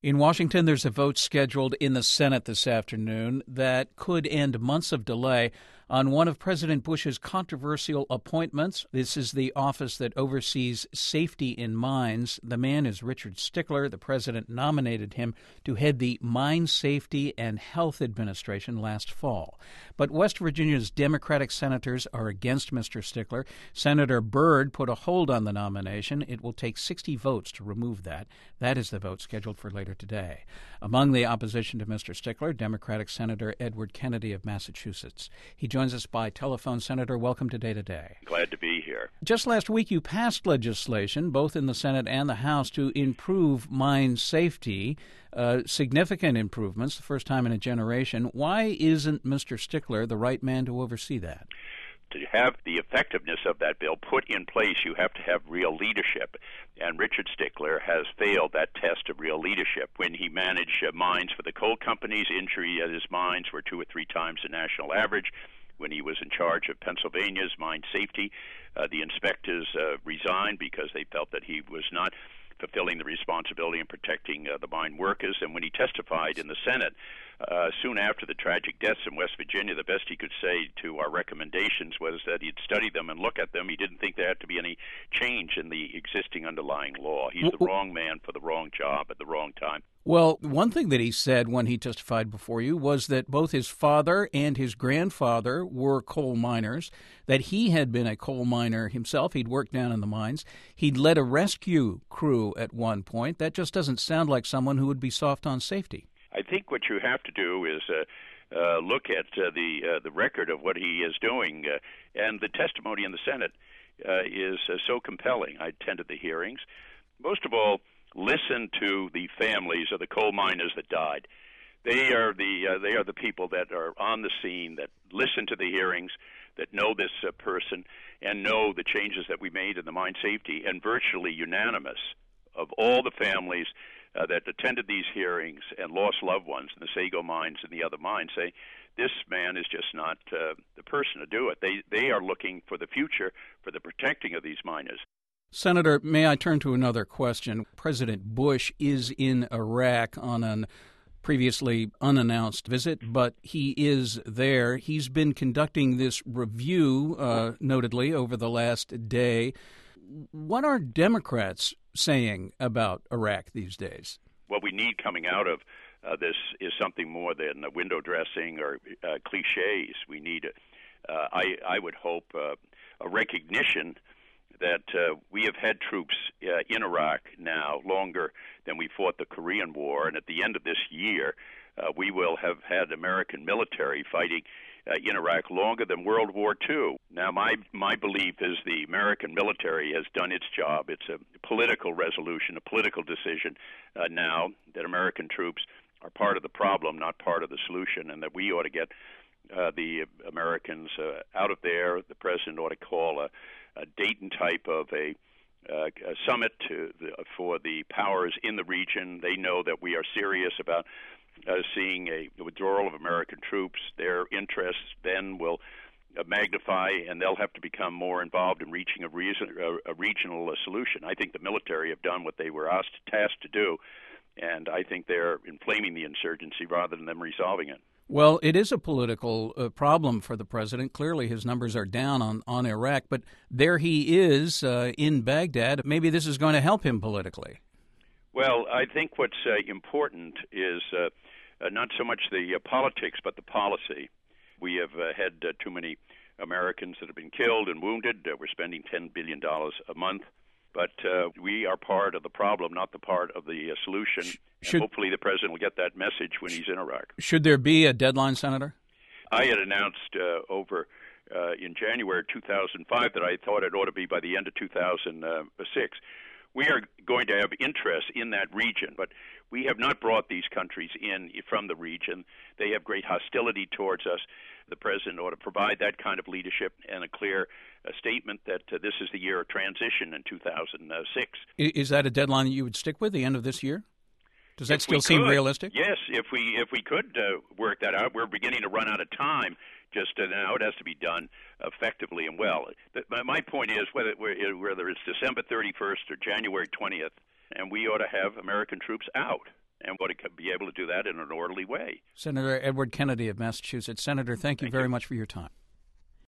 In Washington, there's a vote scheduled in the Senate this afternoon that could end months of delay on one of President Bush's controversial appointments. This is the office that oversees safety in mines. The man is Richard Stickler. The president nominated him to head the Mine Safety and Health Administration last fall. But West Virginia's Democratic senators are against Mr. Stickler. Senator Byrd put a hold on the nomination. It will take 60 votes to remove that. That is the vote scheduled for later today. Among the opposition to Mr. Stickler, Democratic Senator Edward Kennedy of Massachusetts. He joins us by telephone. Senator, welcome to Day to Day. Glad to be here. Just last week, you passed legislation, both in the Senate and the House, to improve mine safety, significant improvements, the first time in a generation. Why isn't Mr. Stickler the right man to oversee that? To have the effectiveness of that bill put in place, you have to have real leadership. And Richard Stickler has failed that test of real leadership. When he managed mines for the coal companies, injury at his mines were 2 or 3 times the national average. When he was in charge of Pennsylvania's mine safety, the inspectors resigned because they felt that he was not fulfilling the responsibility in protecting the mine workers. And when he testified in the Senate, soon after the tragic deaths in West Virginia, the best he could say to our recommendations was that he'd study them and look at them. He didn't think there had to be any change in the existing underlying law. He's the wrong man for the wrong job at the wrong time. Well, one thing that he said when he testified before you was that both his father and his grandfather were coal miners, that he had been a coal miner himself. He'd worked down in the mines. He'd led a rescue crew at one point. That just doesn't sound like someone who would be soft on safety. I think what you have to do is look at the record of what he is doing, and the testimony in the Senate is so compelling. I attended the hearings. Most of all, listen to the families of the coal miners that died. They are the people that are on the scene, that listen to the hearings, that know this person, and know the changes that we made in the mine safety, and virtually unanimous of all the families that attended these hearings and lost loved ones in the Sago mines and the other mines say, this man is just not the person to do it. They are looking for the future, for the protecting of these miners. Senator, may I turn to another question? President Bush is in Iraq on a previously unannounced visit, but he is there. He's been conducting this review, notedly, over the last day. What are Democrats saying about Iraq these days? What we need coming out of this is something more than window dressing or cliches. We need, I would hope, a recognition that we have had troops in Iraq now longer than we fought the Korean War, and at the end of this year, we will have had American military fighting in Iraq longer than World War II. Now, my belief is the American military has done its job. It's a political resolution, a political decision now that American troops are part of the problem, not part of the solution, and that we ought to get the Americans out of there. The president ought to call a Dayton type of a summit for the powers in the region. They know that we are serious about seeing a withdrawal of American troops. Their interests then will magnify, and they'll have to become more involved in reaching a regional solution. I think the military have done what they were tasked to do, and I think they're inflaming the insurgency rather than them resolving it. Well, it is a political problem for the president. Clearly, his numbers are down on Iraq, but there he is in Baghdad. Maybe this is going to help him politically. Well, I think what's important is not so much the politics, but the policy. We have had too many Americans that have been killed and wounded. We're spending $10 billion a month. But we are part of the problem, not the part of the solution. And hopefully the president will get that message when he's in Iraq. Should there be a deadline, Senator? I had announced in January 2005 that I thought it ought to be by the end of 2006. We are going to have interest in that region, but we have not brought these countries in from the region. They have great hostility towards us. The president ought to provide that kind of leadership and a clear statement that this is the year of transition in 2006. Is that a deadline that you would stick with, the end of this year? Does that still seem realistic? Yes, if we could work that out. We're beginning to run out of time. Just now, it has to be done effectively and well. My point is whether it's December 31st or January 20th, and we ought to have American troops out. and want to be able to do that in an orderly way. Senator Edward Kennedy of Massachusetts. Senator, thank you very much for your time.